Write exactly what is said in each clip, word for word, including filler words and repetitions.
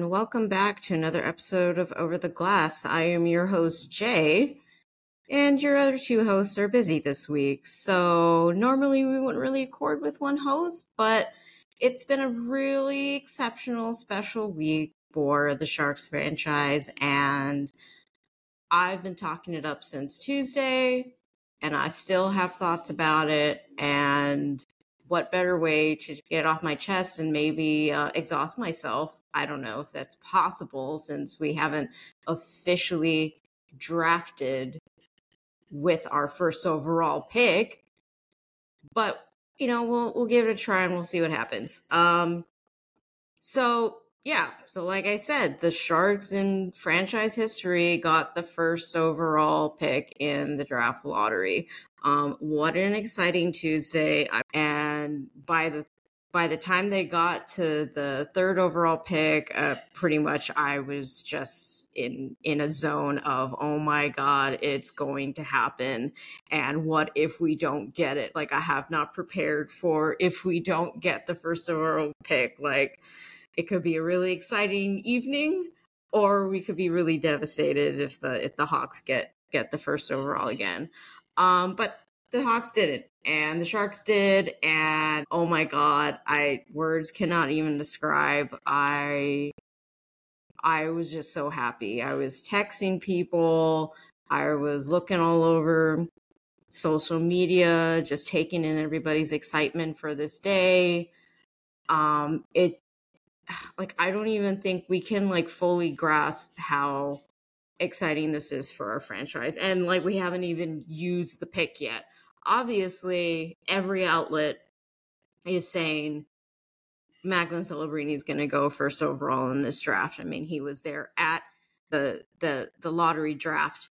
and welcome back to another episode of Over the Glass. I am your host, Jay, and your other two hosts are busy this week. So normally we wouldn't really accord with one host, but it's been a really exceptional, special week for the Sharks franchise, and I've been talking it up since Tuesday, and I still have thoughts about it, and what better way to get it off my chest and maybe uh, exhaust myself? I don't know if that's possible since we haven't officially drafted with our first overall pick, but you know, we'll we'll give it a try and we'll see what happens. Um, so yeah, so like I said, the Sharks in franchise history got the first overall pick in the draft lottery. Um, what an exciting Tuesday. And by the by the time they got to the third overall pick, uh, pretty much I was just in in a zone of, oh my God, it's going to happen. And what if we don't get it? Like, I have not prepared for if we don't get the first overall pick. Like, it could be a really exciting evening, or we could be really devastated if the if the Hawks get get the first overall again. Um, but the Hawks didn't, and the Sharks did, and oh my God, I words cannot even describe. I I was just so happy. I was texting people. I was looking all over social media, just taking in everybody's excitement for this day. Um, it like I don't even think we can like fully grasp how exciting this is for our franchise. And like we haven't even used the pick yet. Obviously, every outlet is saying Macklin Celebrini is going to go first overall in this draft. I mean, he was there at the the the lottery draft.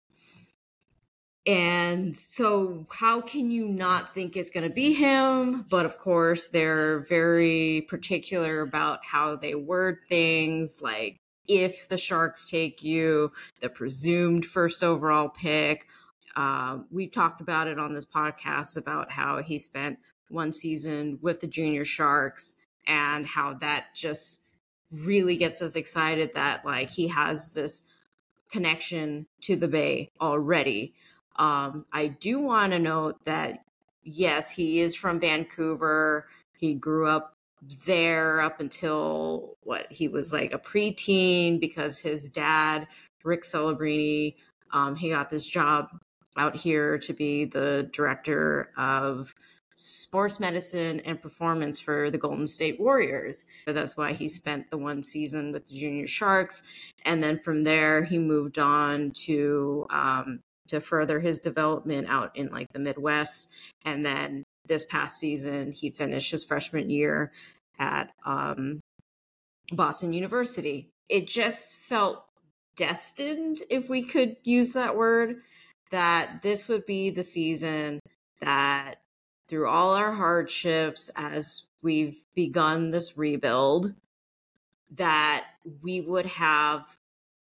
And so how can you not think it's going to be him? But of course, they're very particular about how they word things, like if the Sharks take you, the presumed first overall pick. Uh, we've talked about it on this podcast about how he spent one season with the junior Sharks and how that just really gets us excited that like he has this connection to the Bay already. Um, I do want to note that, yes, he is from Vancouver. He grew up there up until what he was like a preteen because his dad, Rick Celebrini, um, he got this job out here to be the director of sports medicine and performance for the Golden State Warriors. So that's why he spent the one season with the junior Sharks. And then from there, he moved on to um, to further his development out in like the Midwest. And then this past season, he finished his freshman year at um, Boston University. It just felt destined, if we could use that word, that this would be the season that through all our hardships as we've begun this rebuild, that we would have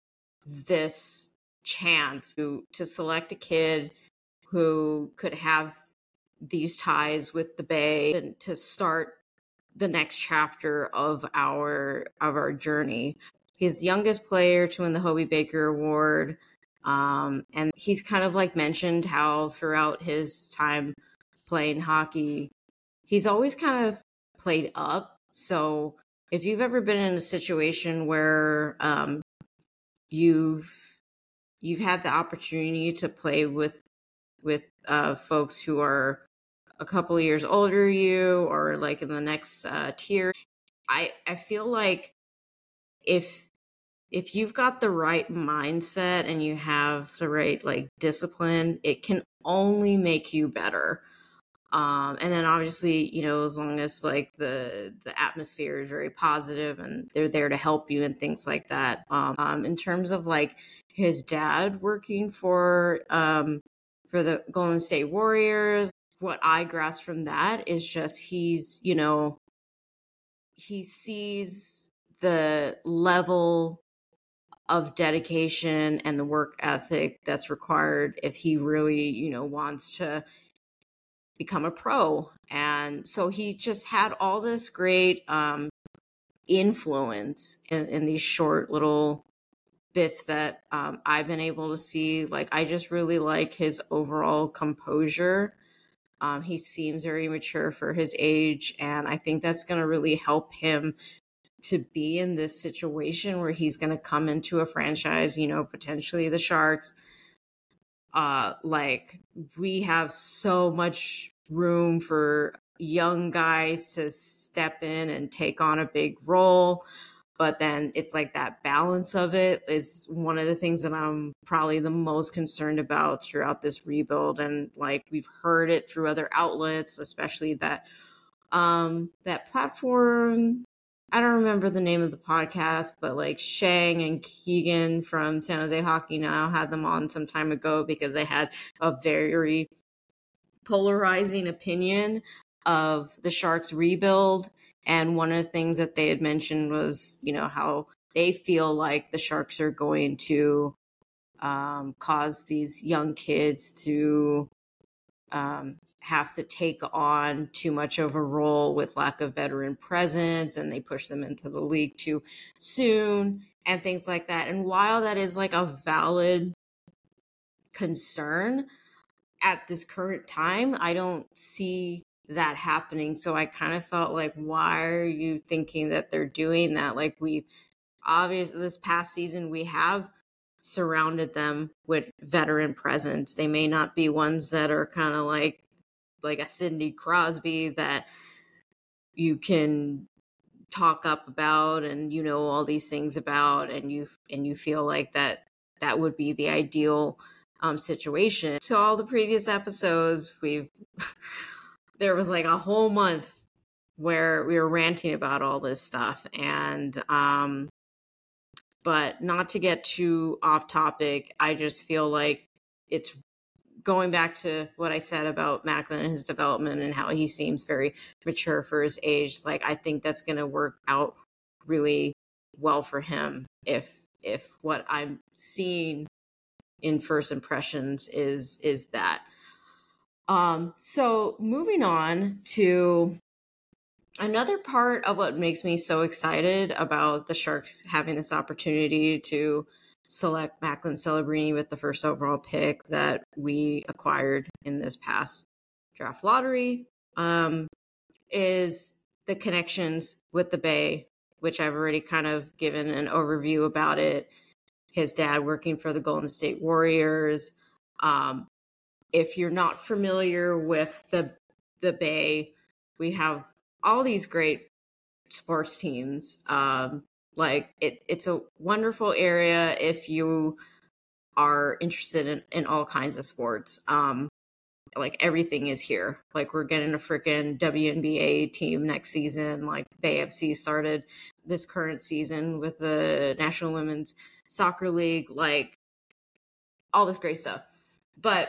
this chance to, to select a kid who could have these ties with the Bay and to start the next chapter of our of our journey. He's the youngest player to win the Hobey Baker Award. Um, and he's kind of like mentioned how throughout his time playing hockey, he's always kind of played up. So if you've ever been in a situation where um, you've you've had the opportunity to play with with uh, folks who are a couple of years older than you or like in the next uh, tier, I I feel like if if you've got the right mindset and you have the right like discipline, it can only make you better. Um, and then obviously, you know, as long as like the the atmosphere is very positive and they're there to help you and things like that. Um, um, in terms of like his dad working for um, for the Golden State Warriors, what I grasp from that is just he's, you know, he sees the level of dedication and the work ethic that's required if he really, you know, wants to become a pro. And so he just had all this great um, influence in, in these short little bits that um, I've been able to see. Like, I just really like his overall composure. Um, he seems very mature for his age, and I think that's going to really help him to be in this situation where he's going to come into a franchise, you know, potentially the Sharks. Uh, like, we have so much room for young guys to step in and take on a big role. But then it's like that balance of it is one of the things that I'm probably the most concerned about throughout this rebuild. And like, we've heard it through other outlets, especially that um that platform. I don't remember the name of the podcast, but like Shang and Keegan from San Jose Hockey Now had them on some time ago because they had a very polarizing opinion of the Sharks rebuild. And one of the things that they had mentioned was, you know, how they feel like the Sharks are going to um, cause these young kids to um, have to take on too much of a role with lack of veteran presence, and they push them into the league too soon and things like that. And while that is like a valid concern, at this current time, I don't see that happening. So I kind of felt like, why are you thinking that they're doing that? Like, we obviously, this past season, we have surrounded them with veteran presence. They may not be ones that are kind of like, like a Sidney Crosby that you can talk up about and, you know, all these things about, and you, and you feel like that that would be the ideal Um, situation. So all the previous episodes, we've there was like a whole month where we were ranting about all this stuff, and um, but not to get too off topic, I just feel like it's going back to what I said about Macklin and his development and how he seems very mature for his age. Like, I think that's going to work out really well for him if if what I'm seeing in first impressions is is that. Um, so moving on to another part of what makes me so excited about the Sharks having this opportunity to select Macklin Celebrini with the first overall pick that we acquired in this past draft lottery, um, is the connections with the Bay, which I've already kind of given an overview about it. His dad working for the Golden State Warriors. Um, if you're not familiar with the the Bay, we have all these great sports teams. Um, like it, it's a wonderful area if you are interested in, in all kinds of sports. Um, like, everything is here. Like, we're getting a freaking W N B A team next season. Like, the A F C started this current season with the National Women's Soccer League. Like, all this great stuff. But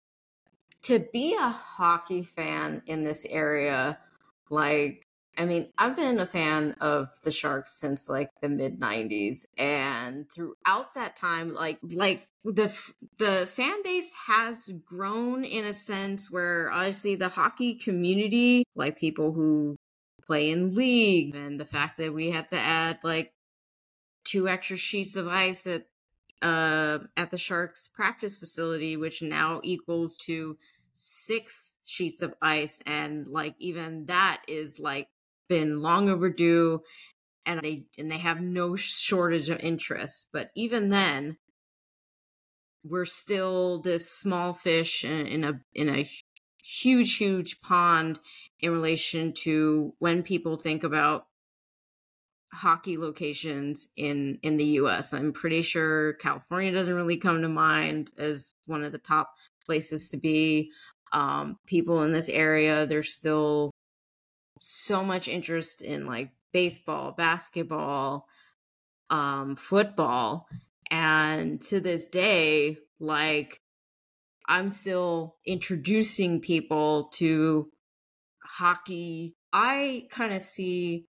to be a hockey fan in this area, like, I mean, I've been a fan of the Sharks since like the mid nineties, and throughout that time, like, like the the fan base has grown in a sense where obviously the hockey community, like people who play in league, and the fact that we had to add like two extra sheets of ice at uh at the Sharks practice facility, which now equals to six sheets of ice, and like even that is like been long overdue, and they and they have no shortage of interest. But even then, we're still this small fish in, in a in a huge huge pond in relation to when people think about hockey locations in in the U S. I'm pretty sure California doesn't really come to mind as one of the top places to be. Um, people in this area, there's still so much interest in like baseball, basketball, um, football, and to this day, like, I'm still introducing people to hockey. I kind of see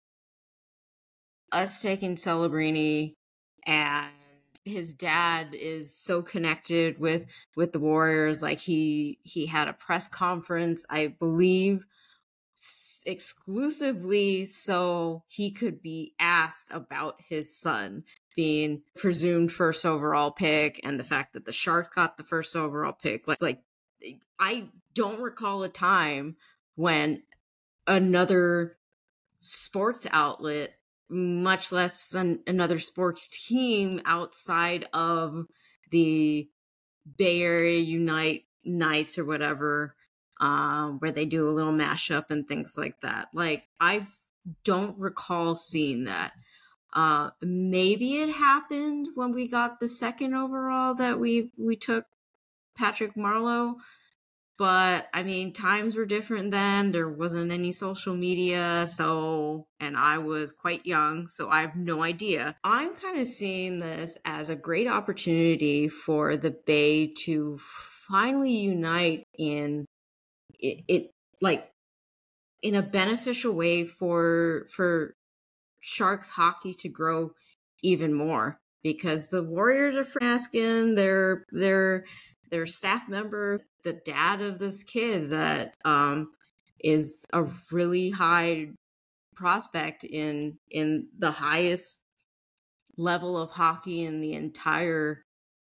us taking Celebrini, and his dad is so connected with with the Warriors. Like, he he had a press conference, I believe, s- exclusively so he could be asked about his son being presumed first overall pick and the fact that the Sharks got the first overall pick. Like, like I don't recall a time when another sports outlet, much less an, another sports team outside of the Bay Area Unite nights or whatever, um, where they do a little mashup and things like that. Like, I don't recall seeing that. Uh, maybe it happened when we got the second overall that we we took Patrick Marleau. But I mean, times were different then. There wasn't any social media, so, and I was quite young, so I have no idea. I'm kind of seeing this as a great opportunity for the Bay to finally unite in it, it like in a beneficial way for for Sharks hockey to grow even more, because the Warriors are asking their their their staff member, the dad of this kid that um is a really high prospect in in the highest level of hockey in the entire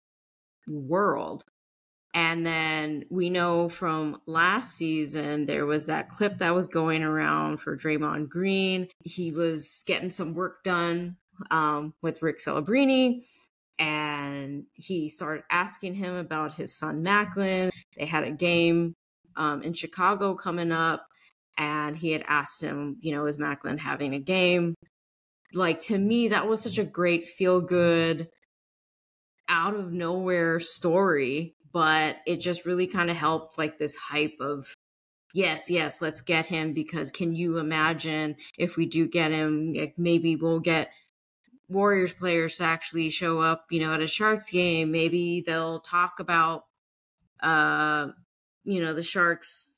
world. And then we know from last season, there was that clip that was going around for Draymond Green. He was getting some work done um, with Rick Celebrini, and he started asking him about his son, Macklin. They had a game um, in Chicago coming up, and he had asked him, you know, is Macklin having a game? Like, to me, that was such a great feel-good, out of nowhere story, but it just really kind of helped like this hype of yes, yes, let's get him, because can you imagine if we do get him, like maybe we'll get Warriors players to actually show up, you know, at a Sharks game. Maybe they'll talk about uh you know, the Sharks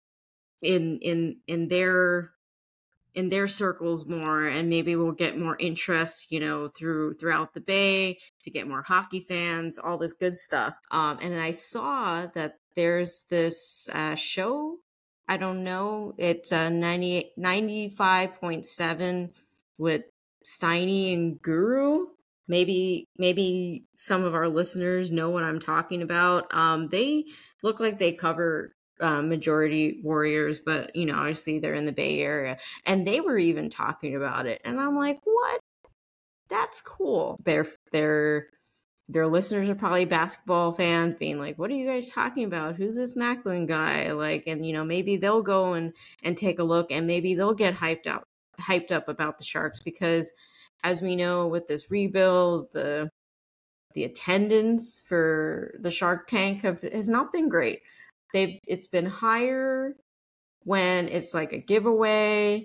in in in their in their circles more, and maybe we'll get more interest, you know, through throughout the Bay to get more hockey fans, all this good stuff. Um, and I saw that there's this uh, show. I don't know. It's uh, ninety, ninety-five point seven with Steiny and Guru. Maybe maybe some of our listeners know what I'm talking about. Um, they look like they cover uh, majority Warriors, but you know, obviously they're in the Bay Area, and they were even talking about it, and I'm like, what? That's cool. Their their their listeners are probably basketball fans, being like, what are you guys talking about? Who's this Macklin guy? Like, and you know, maybe they'll go and and take a look, and maybe they'll get hyped up hyped up about the Sharks, because as we know, with this rebuild, the the attendance for the Shark Tank have has not been great. They've it's been higher when it's like a giveaway,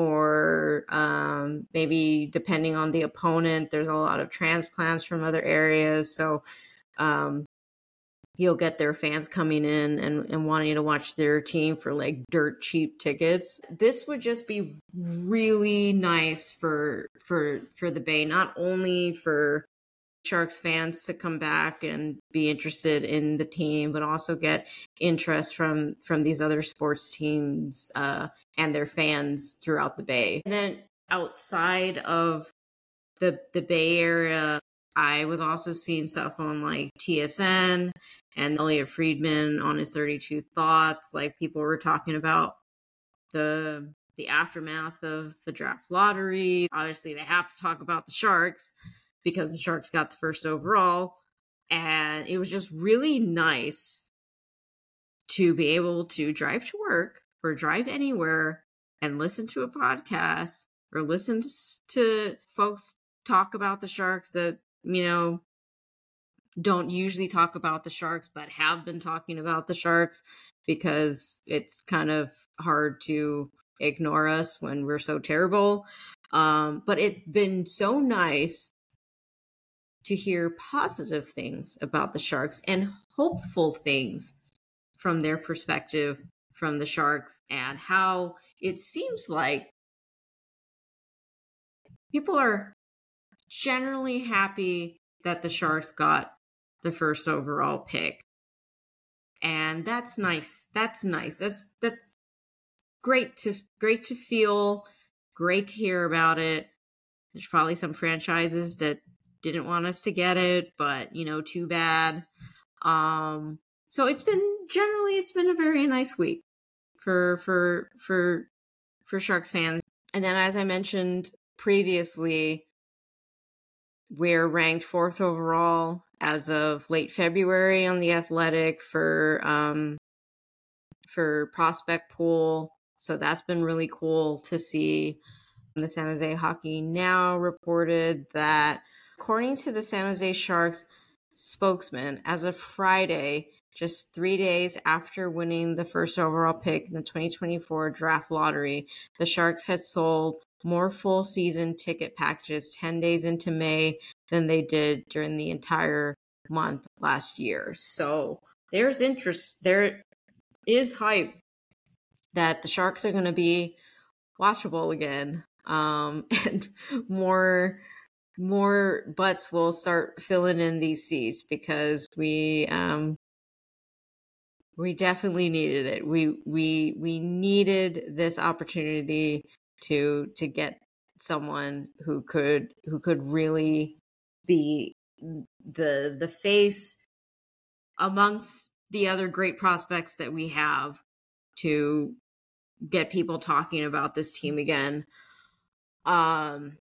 or um, maybe depending on the opponent, there's a lot of transplants from other areas. So um, you'll get their fans coming in and, and wanting to watch their team for like dirt cheap tickets. This would just be really nice for for for the Bay, not only for Sharks fans to come back and be interested in the team, but also get interest from from these other sports teams uh, and their fans throughout the Bay. And then outside of the the Bay Area, I was also seeing stuff on like T S N and Elliot Friedman on his thirty-two Thoughts. Like, people were talking about the the aftermath of the draft lottery. Obviously, they have to talk about the Sharks because the Sharks got the first overall. And it was just really nice to be able to drive to work or drive anywhere and listen to a podcast or listen to, to folks talk about the Sharks that, you know, don't usually talk about the Sharks, but have been talking about the Sharks, because it's kind of hard to ignore us when we're so terrible. Um, but it's been so nice to hear positive things about the Sharks and hopeful things from their perspective from the Sharks, and how it seems like people are generally happy that the Sharks got the first overall pick. And that's nice. That's nice. That's that's great to great to feel, great to hear about it. There's probably some franchises that didn't want us to get it, but you know, too bad. Um, so it's been generally it's been a very nice week for for for for Sharks fans. And then, as I mentioned previously, we're ranked fourth overall as of late February on the Athletic for um, for prospect pool. So that's been really cool to see. The San Jose Hockey Now reported that, according to the San Jose Sharks spokesman, as of Friday, just three days after winning the first overall pick in the twenty twenty-four draft lottery, the Sharks had sold more full season ticket packages ten days into May than they did during the entire month last year. So there's interest, there is hype that the Sharks are going to be watchable again. Um, and more more butts will start filling in these seats because we um, we definitely needed it. We we we needed this opportunity to to get someone who could who could really be the the face amongst the other great prospects that we have to get people talking about this team again. Um,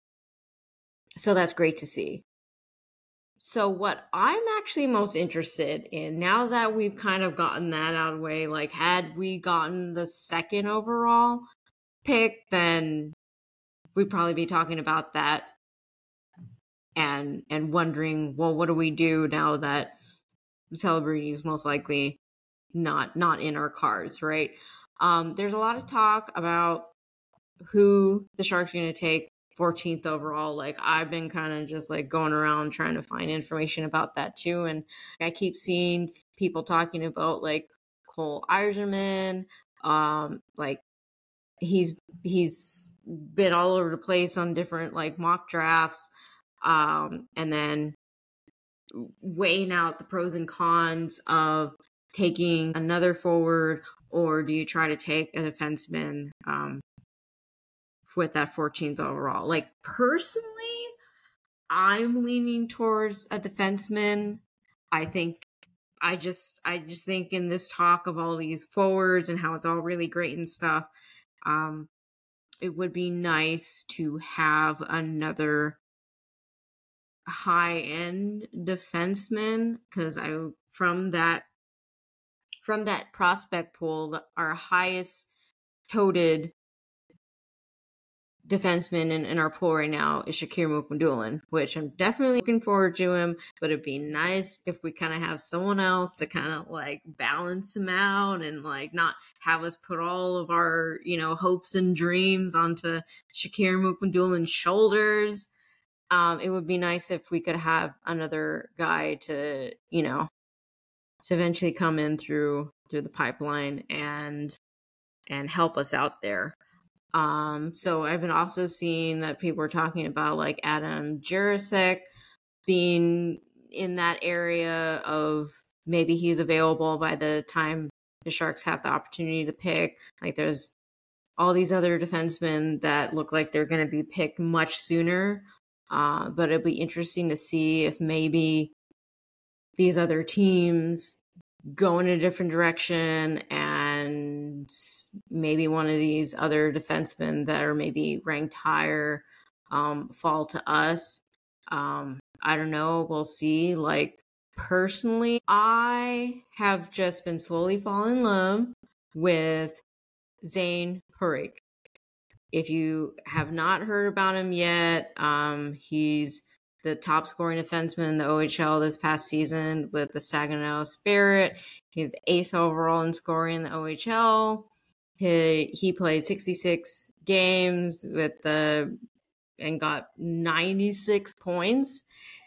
so that's great to see. So what I'm actually most interested in, now that we've kind of gotten that out of the way, like had we gotten the second overall pick, then we'd probably be talking about that and and wondering, well, what do we do now that Celebrini is most likely not not in our cards, right? Um, there's a lot of talk about who the Sharks are going to take fourteenth overall. Like, I've been kind of just like going around trying to find information about that too, and I keep seeing people talking about like Cole Eiserman. Um, like he's he's been all over the place on different like mock drafts, um, and then weighing out the pros and cons of taking another forward, or do you try to take a defenseman um, with that fourteenth overall? Like, personally, I'm leaning towards a defenseman. I think I just I just think in this talk of all these forwards and how it's all really great and stuff, um, it would be nice to have another high end defenseman, because I from that from that prospect pool, our highest toted defenseman in, in our pool right now is Shakir Mukhamadullin, which I'm definitely looking forward to him, but it'd be nice if we kind of have someone else to kind of like balance him out and like not have us put all of our, you know, hopes and dreams onto Shakir Mukhamadulin's shoulders. Um, it would be nice if we could have another guy to, you know, to eventually come in through through the pipeline and and help us out there. Um, so I've been also seeing that people are talking about like Adam Jurasek being in that area of maybe he's available by the time the Sharks have the opportunity to pick. Like, there's all these other defensemen that look like they're going to be picked much sooner. Uh, but it'll be interesting to see if maybe these other teams go in a different direction and maybe one of these other defensemen that are maybe ranked higher um, fall to us. Um, I don't know. We'll see. Like, personally, I have just been slowly falling in love with Zane Parik. If you have not heard about him yet, um, he's the top scoring defenseman in the O H L this past season with the Saginaw Spirit. He's the eighth overall in scoring in the O H L. He he played sixty-six games with the and got ninety-six points.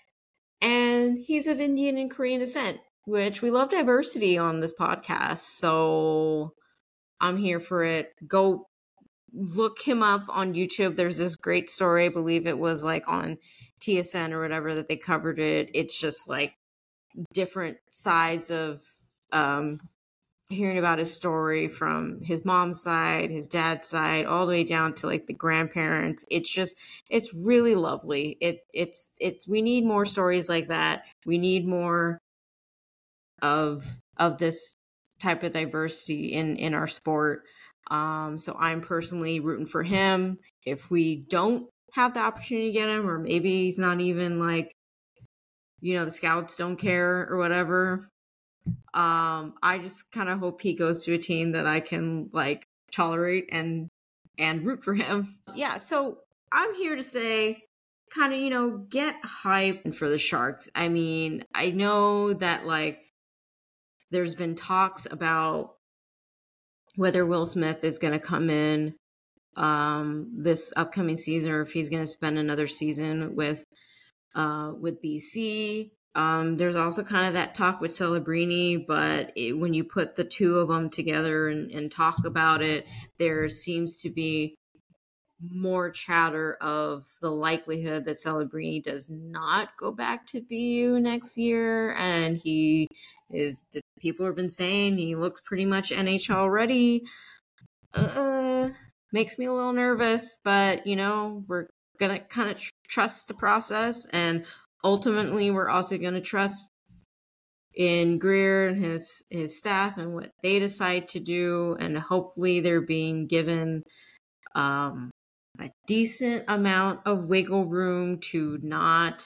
And he's of Indian and Korean descent, which we love diversity on this podcast. So I'm here for it. Go look him up on YouTube. There's this great story, I believe it was like on T S N or whatever, that they covered it. It's just like different sides of um hearing about his story from his mom's side, his dad's side, all the way down to like the grandparents. It's just, it's really lovely. It, it's, it's, we need more stories like that. We need more of, of this type of diversity in, in our sport. Um, so I'm personally rooting for him. If we don't have the opportunity to get him, or maybe he's not even like, you know, the scouts don't care or whatever, um, I just kind of hope he goes to a team that I can like tolerate and and root for him. Yeah, so I'm here to say kind of, you know, get hype for the Sharks. I mean, I know that like there's been talks about whether Will Smith is going to come in um this upcoming season, or if he's going to spend another season with uh with B C. Um, there's also kind of that talk with Celebrini, but it, when you put the two of them together and, and talk about it, there seems to be more chatter of the likelihood that Celebrini does not go back to B U next year. And he is, people have been saying he looks pretty much N H L ready. Uh, makes me a little nervous, but you know, we're gonna kind of tr- trust the process, and ultimately we're also going to trust in Grier and his his staff and what they decide to do, and hopefully they're being given um a decent amount of wiggle room to not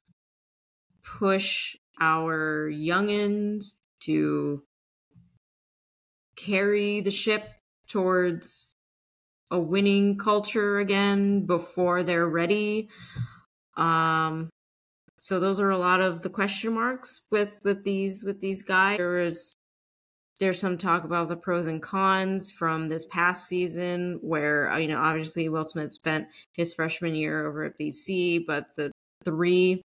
push our youngins to carry the ship towards a winning culture again before they're ready. Um, so those are a lot of the question marks with, with these with these guys. There is there's some talk about the pros and cons from this past season, where you know obviously Will Smith spent his freshman year over at B C, but the three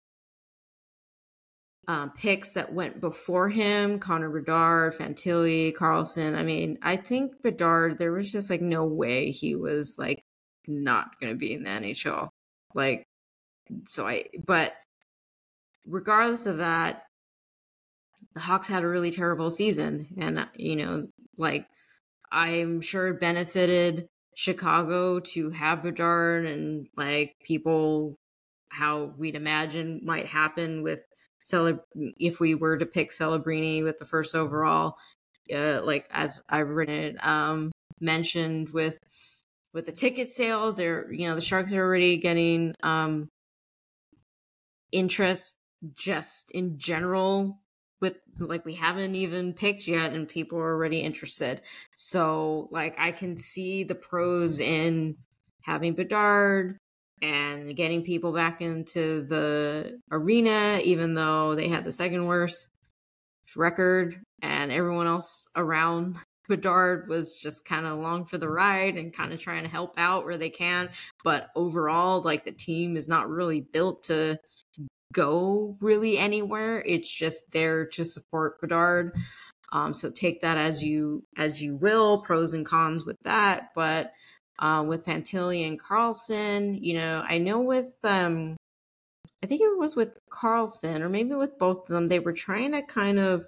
um, picks that went before him, Connor Bedard, Fantilli, Carlson. I mean, I think Bedard, there was just like no way he was like not going to be in the N H L. Like, so I, but regardless of that, the Hawks had a really terrible season. And, you know, like, I'm sure it benefited Chicago to have Bedard, and like people, how we'd imagine might happen with Cele- if we were to pick Celebrini with the first overall, uh, like as I've written it, um, mentioned with with the ticket sales, they're you know the Sharks are already getting um, interest just in general with like we haven't even picked yet and people are already interested. So like I can see the pros in having Bedard and getting people back into the arena, even though they had the second worst record and everyone else around Bedard was just kind of along for the ride and kind of trying to help out where they can. But overall, like the team is not really built to go really anywhere. It's just there to support Bedard. Um, so take that as you as you will, pros and cons with that. But uh, with Fantilli and Carlson, you know, I know with um, I think it was with Carlson or maybe with both of them, they were trying to kind of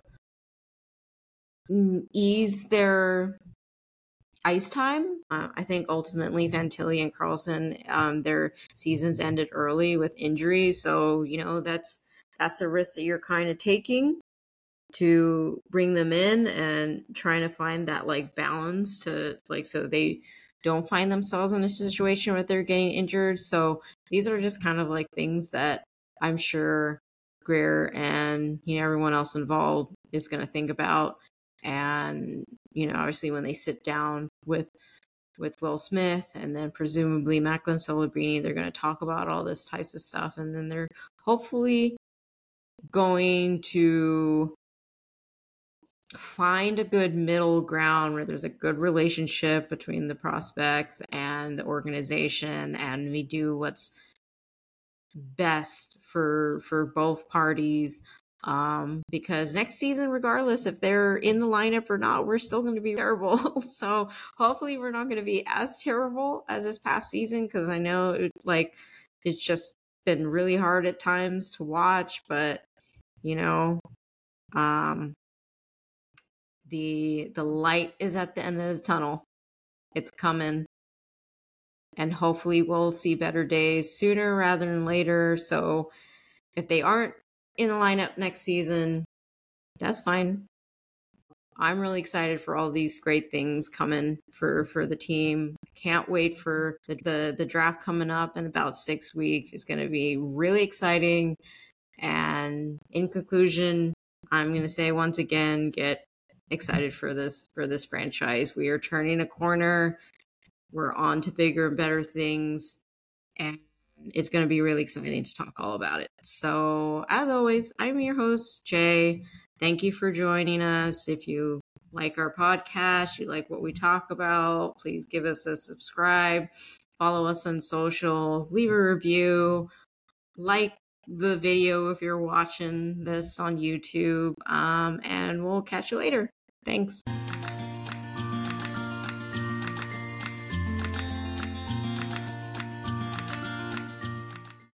ease their ice time. Uh, I think ultimately Fantilli and Carlson, um, their seasons ended early with injuries. So, you know, that's that's a risk that you're kind of taking to bring them in and trying to find that like balance to like so they don't find themselves in a situation where they're getting injured. So these are just kind of like things that I'm sure Grier and you know everyone else involved is going to think about. And you know obviously when they sit down with with Will Smith and then presumably Macklin Celebrini, they're going to talk about all this types of stuff, and then they're hopefully going to find a good middle ground where there's a good relationship between the prospects and the organization, and we do what's best for for both parties. Um, because next season, regardless if they're in the lineup or not, we're still going to be terrible. So hopefully we're not going to be as terrible as this past season, because I know it, like it's just been really hard at times to watch, but you know, um, The the light is at the end of the tunnel. It's coming. And hopefully we'll see better days sooner rather than later. So if they aren't in the lineup next season, that's fine. I'm really excited for all these great things coming for, for the team. Can't wait for the, the, the draft coming up in about six weeks. It's going to be really exciting. And in conclusion, I'm going to say once again, get excited for this, for this franchise. We are turning a corner. We're on to bigger and better things. And it's going to be really exciting to talk all about it. So as always, I'm your host, Jay. Thank you for joining us. If you like our podcast, you like what we talk about, please give us a subscribe, follow us on socials, leave a review, like the video if you're watching this on YouTube, um, and we'll catch you later. Thanks.